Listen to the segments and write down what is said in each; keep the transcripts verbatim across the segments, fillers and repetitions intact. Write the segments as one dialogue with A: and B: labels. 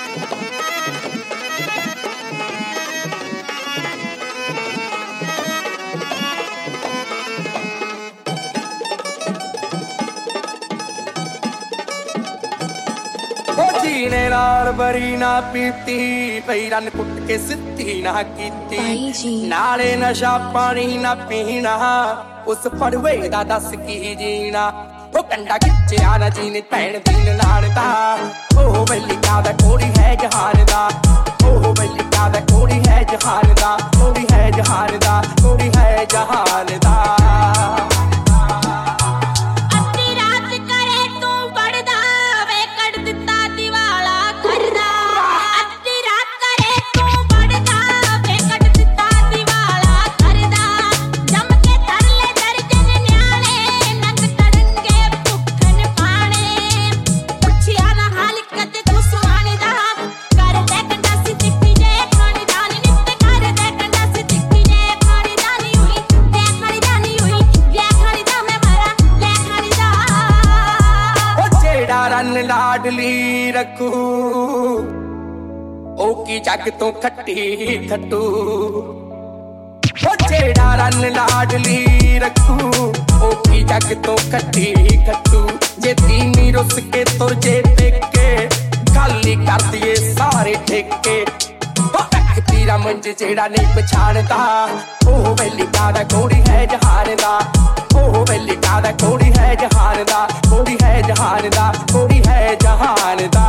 A: जीने नाल बरी ना पीती पई रन कुट के सिद्धि ना कीती नाले नशा पानी ना पीना उस पड़वे दा दस की जीना ओ कंडा खिच्चिया ना जीने भैन दीन नाल दा ओ वैली दा कोड़ी है जहान दा ओ वैली दा कोड़ी है जहान दा कोड़ी है जहान दा कोड़ी है जहान दा लाडली रखू ओ की जग तो खट्टी खट्टू ओ जेड़ा रन लाडली रखू ओ की जग तो खट्टी खट्टू जे तीनी रुस के तुर जे टेके खाली कर दिए सारे ठेके तीरा मंज जेड़ा नहीं पछाणदा ओ वैली दा कोड़ी है जहान दा ओ वैली दा कोड़ी है जहान दा कोड़ी है जहान दा कोड़ी है जहान दा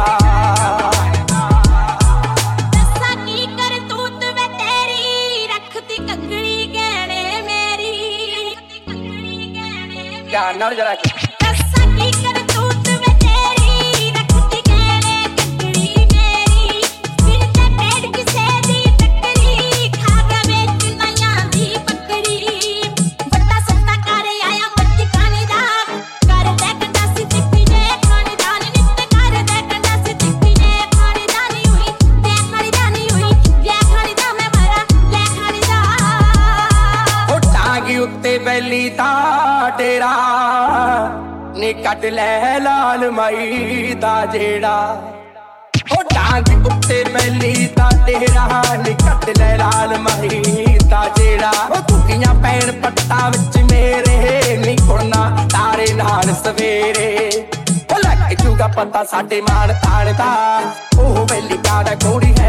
B: दस्सा की करतूत वे तेरी रखती कंगड़ी गहने मेरी कंगड़ी गहने
A: ध्यान नाल जरा
B: दस्सा की करतूत वे तेरी रखती गहने कंगड़ी मेरी फिर ते पेड़ किसे दी टकरी खा के बेच नया दी पकड़ी बड़ा सत्ता कर आया मत खाने दा कर दे कंडा सी तिक्की जे खाने दा नित कर दे कंडा सी तिक्की जे खाने दा नहीं हुई ते खाने दा नहीं हुई ले खाने दा मैं मरा ले खाने दा
A: ओ टांगी उत्ते बैली दा डेरा नी कट ले लाल माई दा जेड़ा ओ टांगी उत्ते बैली दा डेरा नी कट ले लाल माई दा जेड़ा ओ कुकियां पैण पट्टा विच मेरे नी कुड़ना तारे नाल सवेरे ओ लग जूगा पता साडे मान ताण दा ओ बैली दा कोड़ी